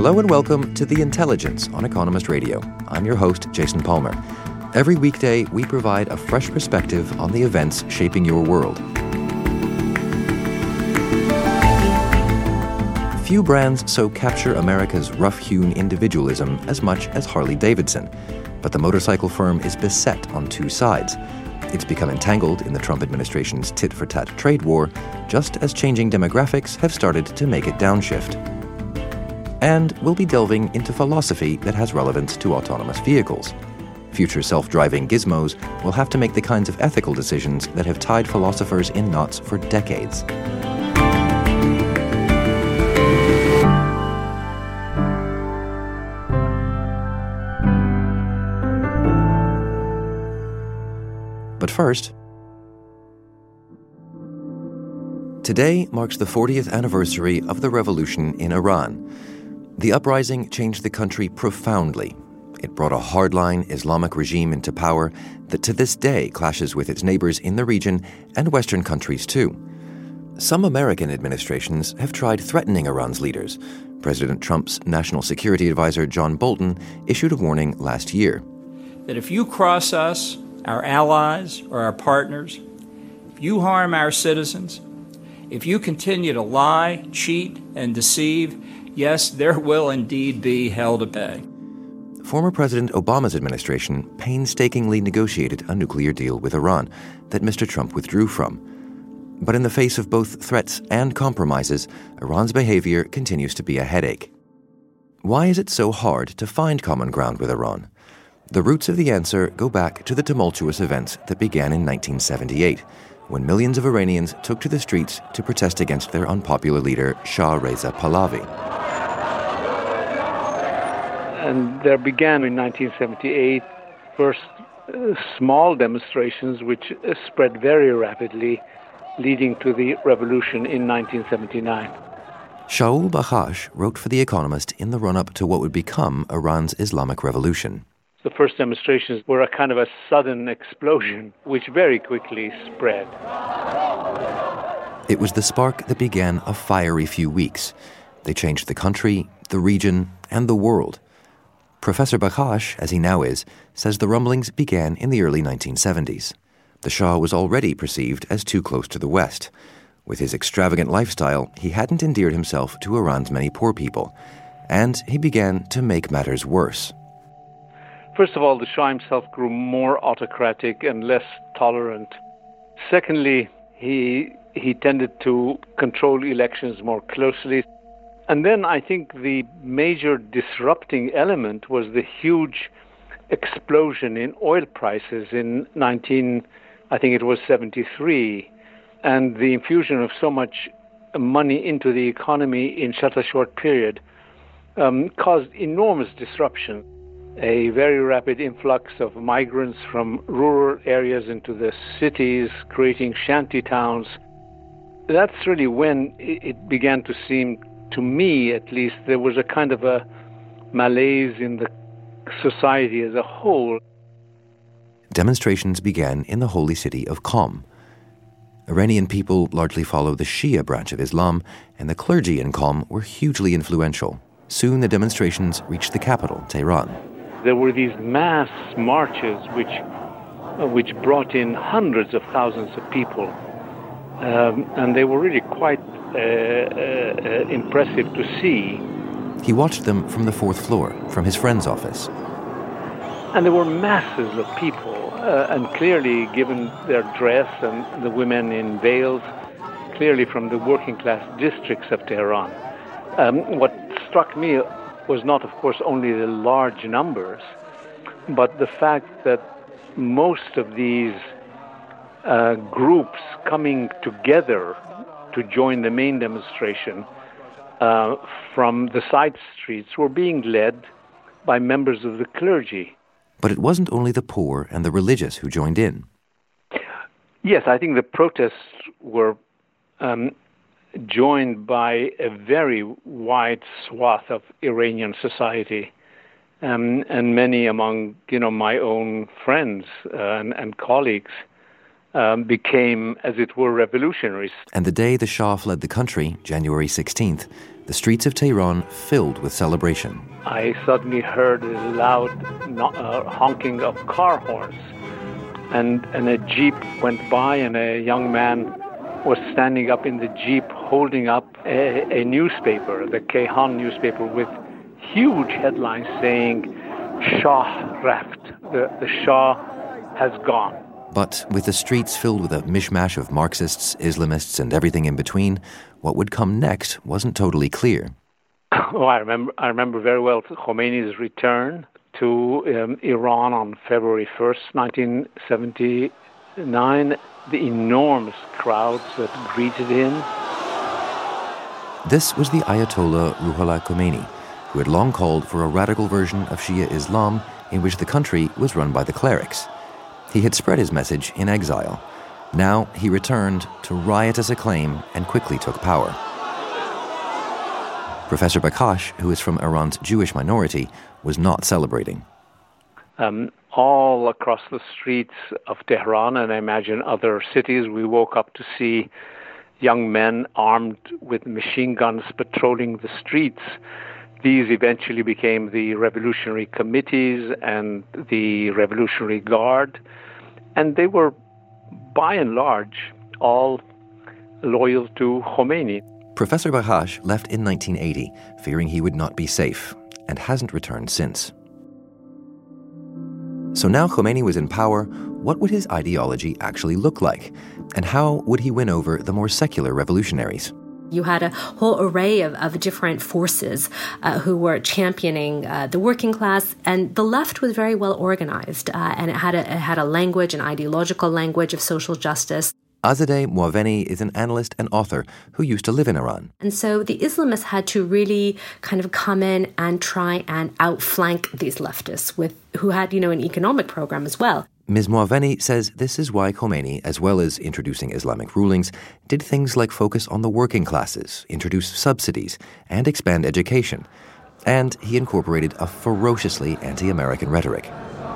Hello and welcome to The Intelligence on Economist Radio. I'm your host, Jason Palmer. Every weekday, we provide a fresh perspective on the events shaping your world. Few brands so capture America's rough-hewn individualism as much as Harley-Davidson. But the motorcycle firm is beset on two sides. It's become entangled in the Trump administration's tit-for-tat trade war, just as changing demographics have started to make it downshift. And we'll be delving into philosophy that has relevance to autonomous vehicles. Future self-driving gizmos will have to make the kinds of ethical decisions that have tied philosophers in knots for decades. But first, today marks the 40th anniversary of the revolution in Iran. The uprising changed the country profoundly. It brought a hardline Islamic regime into power that to this day clashes with its neighbors in the region and Western countries too. Some American administrations have tried threatening Iran's leaders. President Trump's national security advisor John Bolton issued a warning last year. That if you cross us, our allies or our partners, if you harm our citizens, if you continue to lie, cheat, and deceive, yes, there will indeed be hell to pay. Former President Obama's administration painstakingly negotiated a nuclear deal with Iran that Mr. Trump withdrew from. But in the face of both threats and compromises, Iran's behavior continues to be a headache. Why is it so hard to find common ground with Iran? The roots of the answer go back to the tumultuous events that began in 1978, when millions of Iranians took to the streets to protest against their unpopular leader, Shah Reza Pahlavi. And there began in 1978 first small demonstrations which spread very rapidly, leading to the revolution in 1979. Shaul Bakhash wrote for The Economist in the run-up to what would become Iran's Islamic Revolution. The first demonstrations were a kind of a sudden explosion, which very quickly spread. It was the spark that began a fiery few weeks. They changed the country, the region, and the world. Professor Bakhash, as he now is, says the rumblings began in the early 1970s. The Shah was already perceived as too close to the West. With his extravagant lifestyle, he hadn't endeared himself to Iran's many poor people. And he began to make matters worse. First of all, the Shah himself grew more autocratic and less tolerant. Secondly, he tended to control elections more closely. And then I think the major disrupting element was the huge explosion in oil prices in 1973, and the infusion of so much money into the economy in such a short period caused enormous disruption. A very rapid influx of migrants from rural areas into the cities, creating shanty towns. That's really when it began to seem, to me at least, there was a kind of a malaise in the society as a whole. Demonstrations began in the holy city of Qom. Iranian people largely follow the Shia branch of Islam, and the clergy in Qom were hugely influential. Soon the demonstrations reached the capital, Tehran. There were these mass marches which brought in hundreds of thousands of people, and they were really quite impressive to see. He watched them from the fourth floor, from his friend's office. And there were masses of people, and clearly, given their dress and the women in veils, clearly from the working class districts of Tehran. What struck me was not, of course, only the large numbers, but the fact that most of these groups coming together to join the main demonstration from the side streets were being led by members of the clergy. But it wasn't only the poor and the religious who joined in. Yes, I think the protests were joined by a very wide swath of Iranian society, and many among my own friends and colleagues became, as it were, revolutionaries. And the day the Shah fled the country, January 16th, the streets of Tehran filled with celebration. I suddenly heard a loud honking of car horns, and a jeep went by, and a young man was standing up in the jeep holding up a newspaper, the Kayhan newspaper, with huge headlines saying, Shah Raft, the Shah has gone. But with the streets filled with a mishmash of Marxists, Islamists, and everything in between, what would come next wasn't totally clear. Oh, I remember very well Khomeini's return to Iran on February 1st, 1979, the enormous crowds that greeted him. This was the Ayatollah Ruhollah Khomeini, who had long called for a radical version of Shia Islam in which the country was run by the clerics. He had spread his message in exile. Now he returned to riotous acclaim and quickly took power. Professor Bakhash, who is from Iran's Jewish minority, was not celebrating. All across the streets of Tehran, and I imagine other cities, we woke up to see young men armed with machine guns patrolling the streets. These eventually became the Revolutionary Committees and the Revolutionary Guard, and they were, by and large, all loyal to Khomeini. Professor Bakhash left in 1980, fearing he would not be safe, and hasn't returned since. So now Khomeini was in power, what would his ideology actually look like? And how would he win over the more secular revolutionaries? You had a whole array of different forces who were championing the working class, and the left was very well organized, and it had a language, an ideological language of social justice. Azadeh Moaveni is an analyst and author who used to live in Iran. And so the Islamists had to really kind of come in and try and outflank these leftists who had, an economic program as well. Ms. Moaveni says this is why Khomeini, as well as introducing Islamic rulings, did things like focus on the working classes, introduce subsidies, and expand education. And he incorporated a ferociously anti-American rhetoric.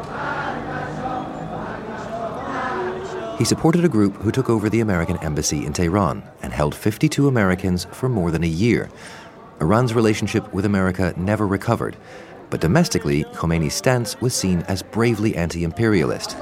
He supported a group who took over the American embassy in Tehran and held 52 Americans for more than a year. Iran's relationship with America never recovered, but domestically, Khomeini's stance was seen as bravely anti-imperialist.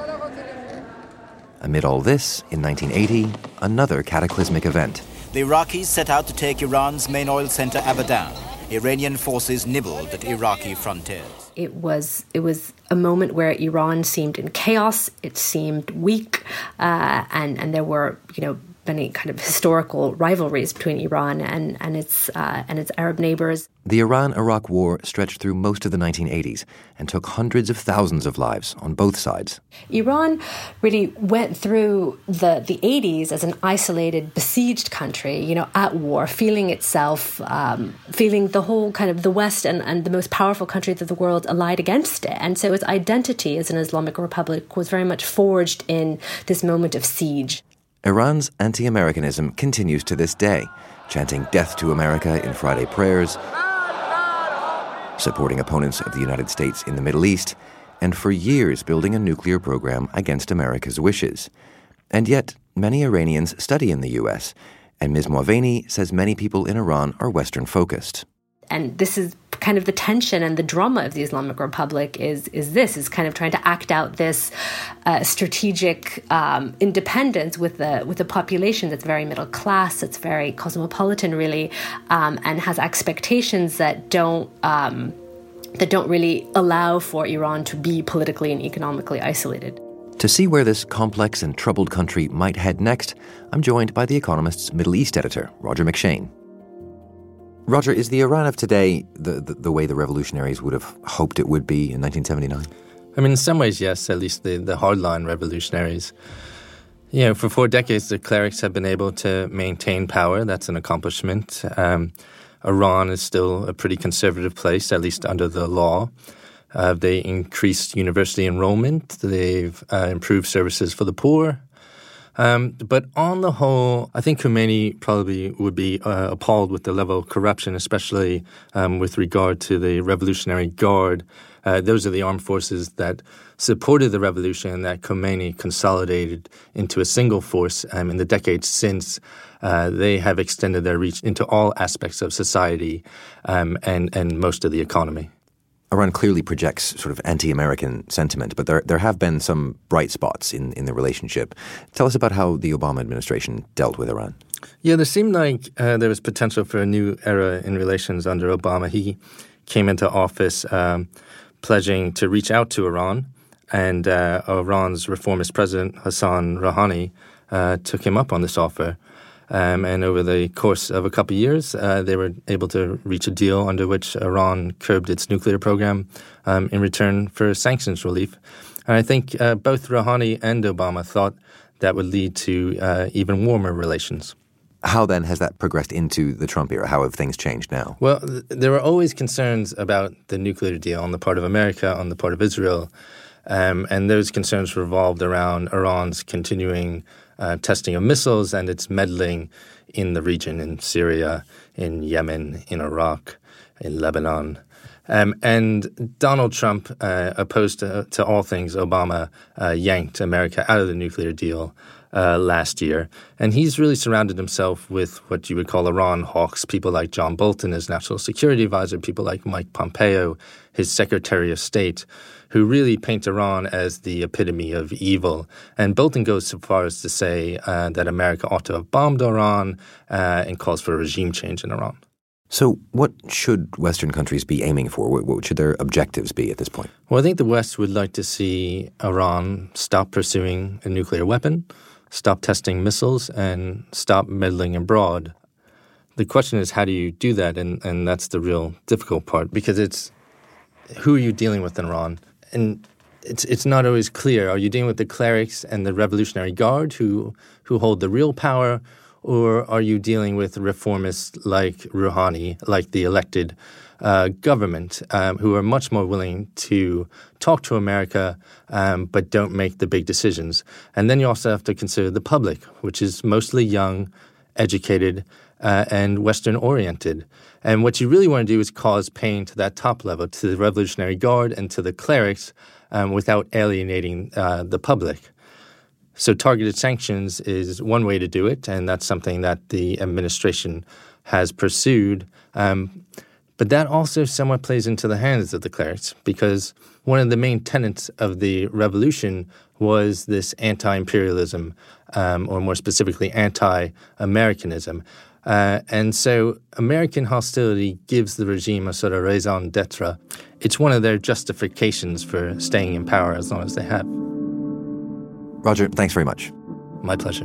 Amid all this, in 1980, another cataclysmic event. The Iraqis set out to take Iran's main oil center, Abadan. Iranian forces nibbled at Iraqi frontiers. It was a moment where Iran seemed in chaos. It seemed weak, and there were, many kind of historical rivalries between Iran and its Arab neighbors. The Iran-Iraq War stretched through most of the 1980s and took hundreds of thousands of lives on both sides. Iran really went through the 80s as an isolated, besieged country, at war, feeling itself, feeling the whole kind of the West and the most powerful countries of the world allied against it. And so its identity as an Islamic republic was very much forged in this moment of siege. Iran's anti-Americanism continues to this day, chanting death to America in Friday prayers, supporting opponents of the United States in the Middle East, and for years building a nuclear program against America's wishes. And yet, many Iranians study in the U.S., and Ms. Moaveni says many people in Iran are Western-focused. And this is kind of the tension and the drama of the Islamic Republic is kind of trying to act out this strategic independence with the population that's very middle class, that's very cosmopolitan, really, and has expectations that don't really allow for Iran to be politically and economically isolated. To see where this complex and troubled country might head next, I'm joined by The Economist's Middle East editor, Roger McShane. Roger, is the Iran of today the way the revolutionaries would have hoped it would be in 1979? I mean, in some ways, yes, at least the hardline revolutionaries. For 4 decades, the clerics have been able to maintain power. That's an accomplishment. Iran is still a pretty conservative place, at least under the law. They increased university enrollment. They've improved services for the poor. But on the whole, I think Khomeini probably would be appalled with the level of corruption, especially with regard to the Revolutionary Guard. Those are the armed forces that supported the revolution that Khomeini consolidated into a single force in the decades since. They have extended their reach into all aspects of society and most of the economy. Iran clearly projects sort of anti-American sentiment, but there have been some bright spots in the relationship. Tell us about how the Obama administration dealt with Iran. Yeah, there seemed like there was potential for a new era in relations under Obama. He came into office pledging to reach out to Iran, and Iran's reformist president, Hassan Rouhani, took him up on this offer. And over the course of a couple of years, they were able to reach a deal under which Iran curbed its nuclear program in return for sanctions relief. And I think both Rouhani and Obama thought that would lead to even warmer relations. How then has that progressed into the Trump era? How have things changed now? Well, there were always concerns about the nuclear deal on the part of America, on the part of Israel. And those concerns revolved around Iran's continuing testing of missiles and its meddling in the region, in Syria, in Yemen, in Iraq, in Lebanon. And Donald Trump, opposed to all things Obama, yanked America out of the nuclear deal last year. And he's really surrounded himself with what you would call Iran hawks, people like John Bolton, his national security advisor, people like Mike Pompeo, his Secretary of State, who really paint Iran as the epitome of evil. And Bolton goes so far as to say that America ought to have bombed Iran and calls for a regime change in Iran. So what should Western countries be aiming for? What should their objectives be at this point? Well, I think the West would like to see Iran stop pursuing a nuclear weapon, stop testing missiles, and stop meddling abroad. The question is, how do you do that? And that's the real difficult part, because it's who are you dealing with in Iran? And it's not always clear. Are you dealing with the clerics and the Revolutionary Guard who hold the real power, or are you dealing with reformists like Rouhani, like the elected government, who are much more willing to talk to America but don't make the big decisions? And then you also have to consider the public, which is mostly young, educated, and Western-oriented. And what you really want to do is cause pain to that top level, to the Revolutionary Guard and to the clerics, without alienating the public. So targeted sanctions is one way to do it, and that's something that the administration has pursued. But that also somewhat plays into the hands of the clerics, because one of the main tenets of the revolution was this anti-imperialism, or more specifically anti-Americanism. And so American hostility gives the regime a sort of raison d'etre. It's one of their justifications for staying in power as long as they have. Roger, thanks very much. My pleasure.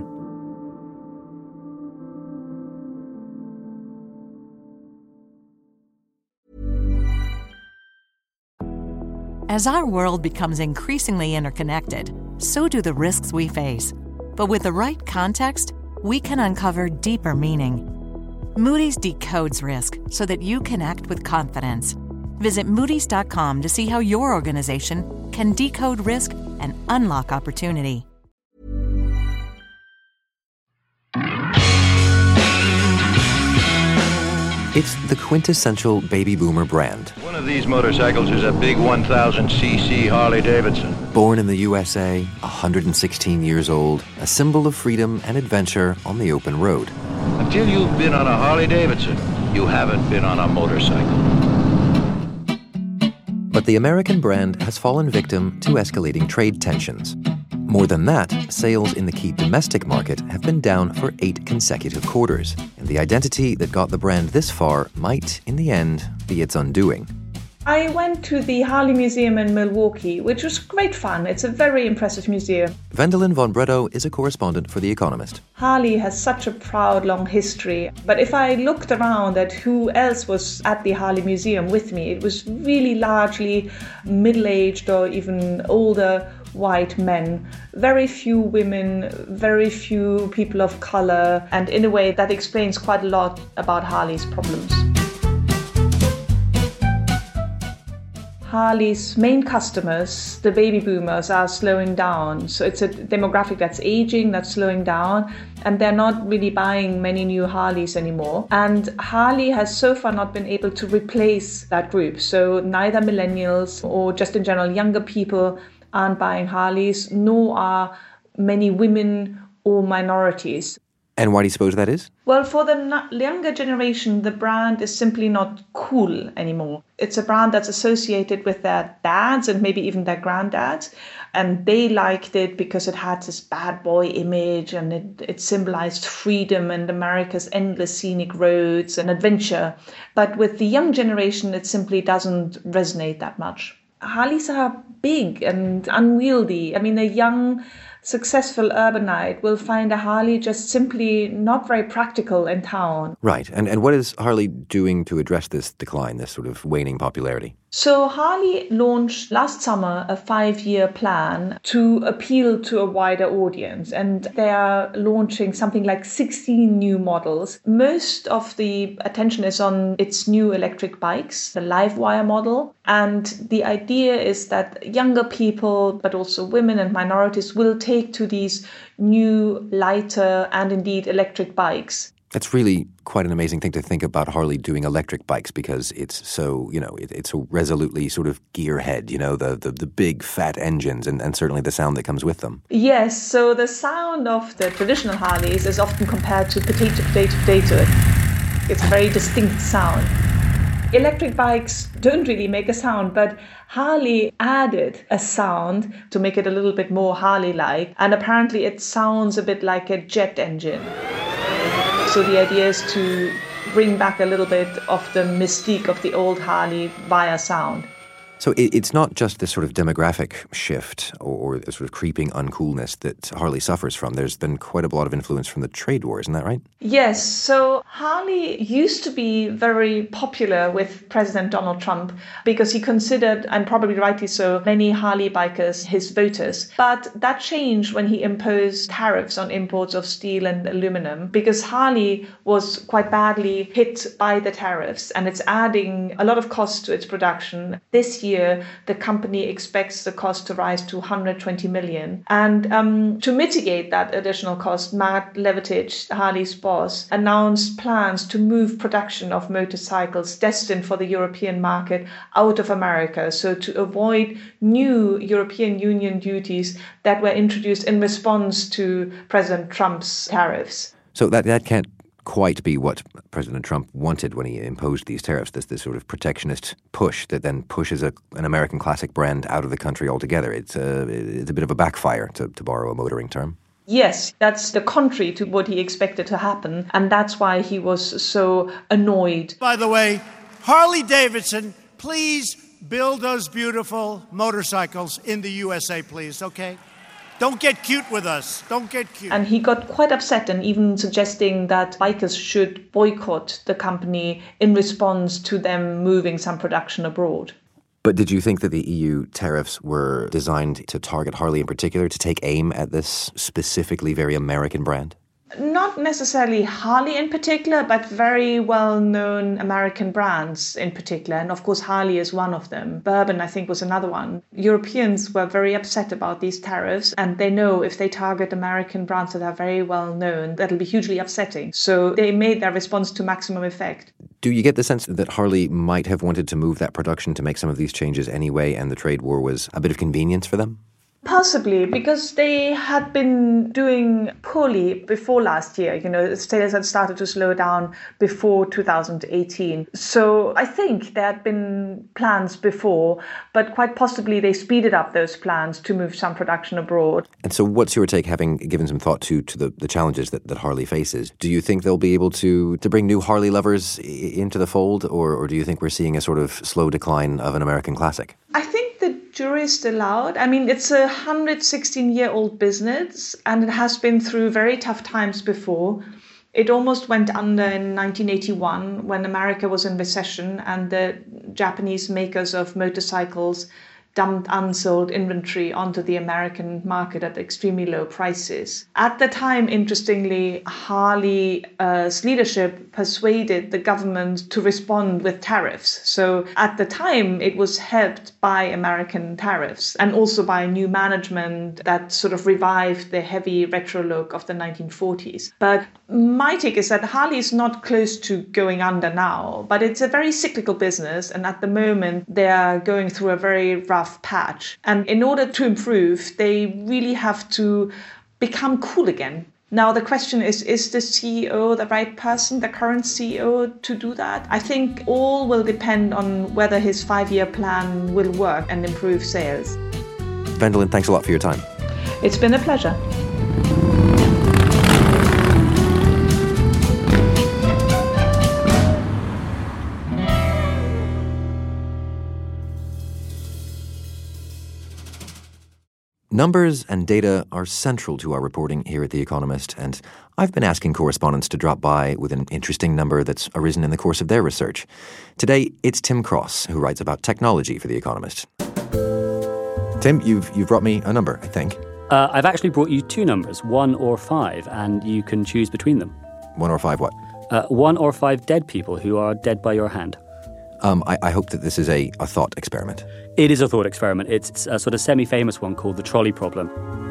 As our world becomes increasingly interconnected, so do the risks we face. But with the right context, we can uncover deeper meaning. Moody's decodes risk so that you can act with confidence. Visit Moody's.com to see how your organization can decode risk and unlock opportunity. It's the quintessential baby boomer brand. One of these motorcycles is a big 1000cc Harley-Davidson. Born in the USA, 116 years old, a symbol of freedom and adventure on the open road. Until you've been on a Harley-Davidson, you haven't been on a motorcycle. But the American brand has fallen victim to escalating trade tensions. More than that, sales in the key domestic market have been down for 8 consecutive quarters, and the identity that got the brand this far might, in the end, be its undoing. I went to the Harley Museum in Milwaukee, which was great fun. It's a very impressive museum. Wendelin von Breddow is a correspondent for The Economist. Harley has such a proud, long history. But if I looked around at who else was at the Harley Museum with me, it was really largely middle-aged or even older white men. Very few women, very few people of color. And in a way, that explains quite a lot about Harley's problems. Harley's main customers, the baby boomers, are slowing down. So it's a demographic that's aging, that's slowing down, and they're not really buying many new Harleys anymore. And Harley has so far not been able to replace that group. So neither millennials or just in general younger people aren't buying Harleys, nor are many women or minorities. And why do you suppose that is? Well, for the younger generation, the brand is simply not cool anymore. It's a brand that's associated with their dads and maybe even their granddads. And they liked it because it had this bad boy image and it symbolized freedom and America's endless scenic roads and adventure. But with the young generation, it simply doesn't resonate that much. Harleys are big and unwieldy. I mean, a young, successful urbanite will find a Harley just simply not very practical in town. Right. And what is Harley doing to address this decline, this sort of waning popularity? So Harley launched last summer a 5-year plan to appeal to a wider audience, and they are launching something like 16 new models. Most of the attention is on its new electric bikes, the Livewire model, and the idea is that younger people, but also women and minorities, will take to these new, lighter and indeed electric bikes. That's really quite an amazing thing to think about Harley doing electric bikes, because it's so, it's so resolutely sort of gearhead, the big fat engines and certainly the sound that comes with them. Yes, so the sound of the traditional Harleys is often compared to potato. It's a very distinct sound. Electric bikes don't really make a sound, but Harley added a sound to make it a little bit more Harley-like, and apparently it sounds a bit like a jet engine. So the idea is to bring back a little bit of the mystique of the old Harley via sound. So it's not just this sort of demographic shift or sort of creeping uncoolness that Harley suffers from. There's been quite a lot of influence from the trade war, isn't that right? Yes. So Harley used to be very popular with President Donald Trump because he considered, and probably rightly so, many Harley bikers his voters. But that changed when he imposed tariffs on imports of steel and aluminum, because Harley was quite badly hit by the tariffs, and it's adding a lot of cost to its production. This year, the company expects the cost to rise to 120 million. And to mitigate that additional cost, Matt Levatich, Harley's boss, announced plans to move production of motorcycles destined for the European market out of America, so to avoid new European Union duties that were introduced in response to President Trump's tariffs. So that can't quite be what President Trump wanted when he imposed these tariffs, this sort of protectionist push that then pushes an American classic brand out of the country altogether. It's a bit of a backfire, to borrow a motoring term. Yes, that's the contrary to what he expected to happen, and that's why he was so annoyed. By the way, Harley-Davidson, please build those beautiful motorcycles in the USA, please, okay? Don't get cute with us. Don't get cute. And he got quite upset and even suggesting that bikers should boycott the company in response to them moving some production abroad. But did you think that the EU tariffs were designed to target Harley in particular, to take aim at this specifically very American brand? Not necessarily Harley in particular, but very well-known American brands in particular. And of course, Harley is one of them. Bourbon, I think, was another one. Europeans were very upset about these tariffs, and they know if they target American brands that are very well-known, that'll be hugely upsetting. So they made their response to maximum effect. Do you get the sense that Harley might have wanted to move that production to make some of these changes anyway, and the trade war was a bit of convenience for them? Possibly, because they had been doing poorly before last year. Sales had started to slow down before 2018. So I think there had been plans before, but quite possibly they speeded up those plans to move some production abroad. And so what's your take, having given some thought to the challenges that Harley faces? Do you think they'll be able to bring new Harley lovers into the fold, or do you think we're seeing a sort of slow decline of an American classic? I think the jury is still out. I mean, it's a 116-year-old business, and it has been through very tough times before. It almost went under in 1981 when America was in recession and the Japanese makers of motorcycles dumped unsold inventory onto the American market at extremely low prices. At the time, interestingly, Harley's leadership persuaded the government to respond with tariffs. So at the time, it was helped by American tariffs and also by new management that sort of revived the heavy retro look of the 1940s. But my take is that Harley is not close to going under now, but it's a very cyclical business. And at the moment, they are going through a very rough patch. And in order to improve, they really have to become cool again. Now, the question is the CEO the right person, the current CEO, to do that? I think all will depend on whether his 5-year plan will work and improve sales. Wendelin, thanks a lot for your time. It's been a pleasure. Numbers and data are central to our reporting here at The Economist, and I've been asking correspondents to drop by with an interesting number that's arisen in the course of their research. Today, it's Tim Cross, who writes about technology for The Economist. Tim, you've brought me a number, I think. I've actually brought you 2 numbers, 1 or 5, and you can choose between them. 1 or 5 what? 1 or 5 dead people who are dead by your hand. I hope that this is a thought experiment. It is a thought experiment. It's a sort of semi-famous one called the trolley problem.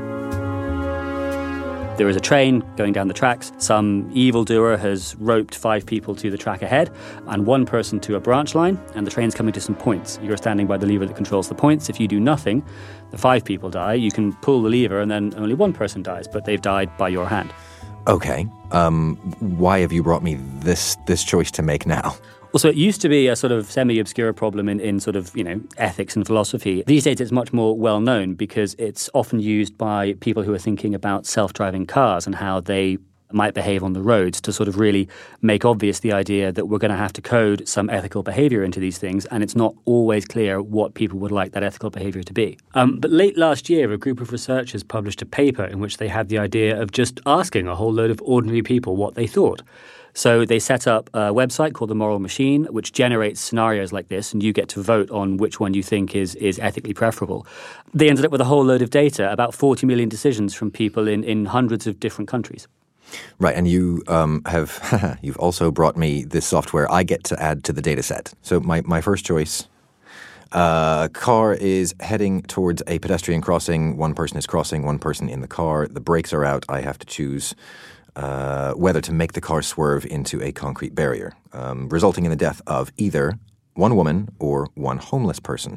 There is a train going down the tracks. Some evildoer has roped 5 people to the track ahead and 1 person to a branch line, and the train's coming to some points. You're standing by the lever that controls the points. If you do nothing, the 5 people die. You can pull the lever and then only 1 person dies, but they've died by your hand. Okay. Why have you brought me this choice to make now? Well, so it used to be a sort of semi-obscure problem in sort of, ethics and philosophy. These days it's much more well-known because it's often used by people who are thinking about self-driving cars and how they might behave on the roads to sort of really make obvious the idea that we're going to have to code some ethical behavior into these things, and it's not always clear what people would like that ethical behavior to be. But late last year, a group of researchers published a paper in which they had the idea of just asking a whole load of ordinary people what they thought. So they set up a website called The Moral Machine, which generates scenarios like this, and you get to vote on which one you think is ethically preferable. They ended up with a whole load of data, about 40 million decisions from people in hundreds of different countries. Right, and you you've also brought me this software I get to add to the data set. So my first choice, car is heading towards a pedestrian crossing. 1 person is crossing, 1 person in the car. The brakes are out. I have to choose whether to make the car swerve into a concrete barrier, resulting in the death of either 1 woman or 1 homeless person.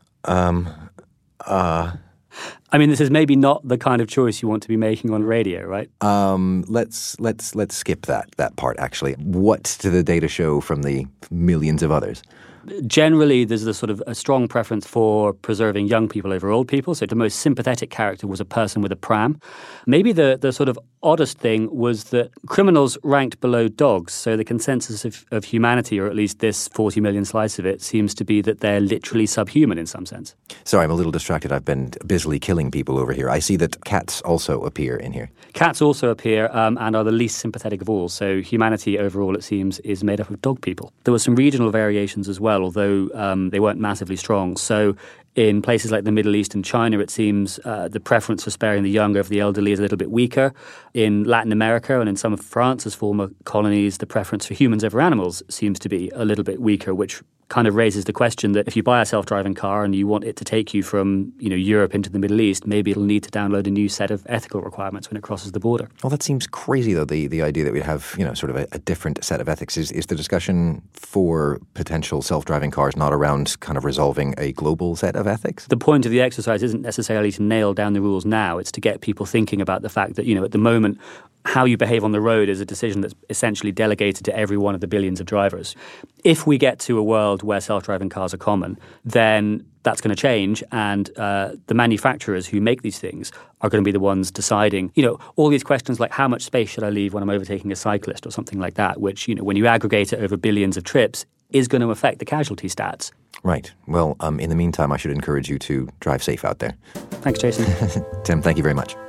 I mean, this is maybe not the kind of choice you want to be making on radio, right? Let's skip that part, actually. What do the data show from the millions of others? Generally, there's a sort of a strong preference for preserving young people over old people. So the most sympathetic character was a person with a pram. Maybe the sort of oddest thing was that criminals ranked below dogs. So the consensus of humanity, or at least this 40 million slice of it, seems to be that they're literally subhuman in some sense. Sorry, I'm a little distracted. I've been busily killing people over here. I see that cats also appear in here. Cats also appear and are the least sympathetic of all. So humanity overall, it seems, is made up of dog people. There were some regional variations as well, although they weren't massively strong. So in places like the Middle East and China, it seems the preference for sparing the young over the elderly is a little bit weaker. In Latin America and in some of France's former colonies, the preference for humans over animals seems to be a little bit weaker, which kind of raises the question that if you buy a self-driving car and you want it to take you from, Europe into the Middle East, maybe it'll need to download a new set of ethical requirements when it crosses the border. Well, that seems crazy, though, the idea that we'd have, sort of a different set of ethics. Is the discussion for potential self-driving cars not around kind of resolving a global set of ethics? The point of the exercise isn't necessarily to nail down the rules now. It's to get people thinking about the fact that, at the moment, how you behave on the road is a decision that's essentially delegated to every one of the billions of drivers. If we get to a world where self-driving cars are common, then that's going to change, and the manufacturers who make these things are going to be the ones deciding, all these questions like how much space should I leave when I'm overtaking a cyclist or something like that, which, when you aggregate it over billions of trips, is going to affect the casualty stats. Right. Well, in the meantime, I should encourage you to drive safe out there. Thanks, Jason. Tim, thank you very much.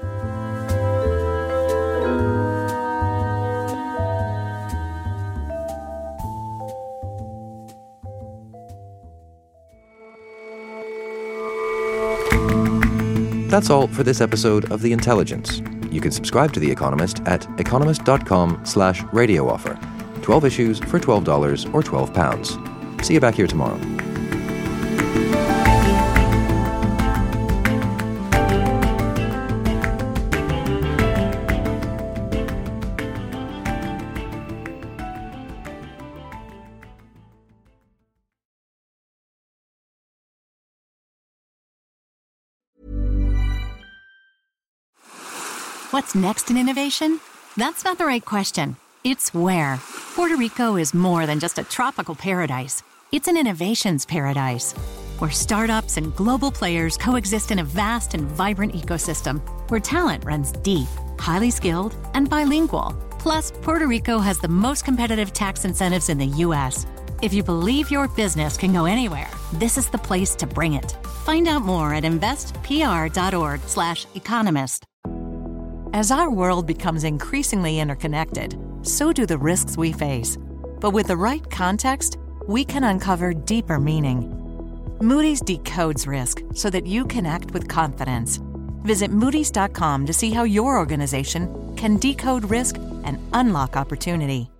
That's all for this episode of The Intelligence. You can subscribe to The Economist at economist.com/radio offer. 12 issues for $12 or £12. See you back here tomorrow. What's next in innovation? That's not the right question. It's where. Puerto Rico is more than just a tropical paradise. It's an innovations paradise, where startups and global players coexist in a vast and vibrant ecosystem, where talent runs deep, highly skilled, and bilingual. Plus, Puerto Rico has the most competitive tax incentives in the U.S. If you believe your business can go anywhere, this is the place to bring it. Find out more at investpr.org/economist. As our world becomes increasingly interconnected, so do the risks we face. But with the right context, we can uncover deeper meaning. Moody's decodes risk so that you can act with confidence. Visit Moody's.com to see how your organization can decode risk and unlock opportunity.